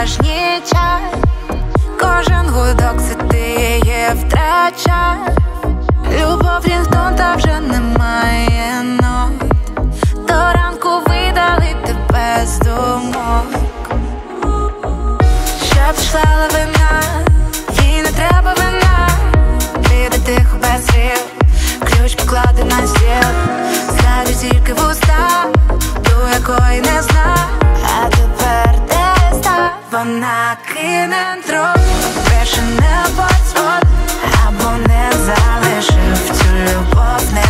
порожній час. Кожен гудок це ти її втрачаєш. Любов рінгтон, та вже немає нот. До ранку видали тебе з думок. Щоб пішла лавина, їй не треба вина. Піде тихо без слів, ключ поклади на стіл. Знаю тільки вуста, ту, якої не знаю. А тепер де став? Вона кине труп, більше не подзвон, або не залишив цю любов.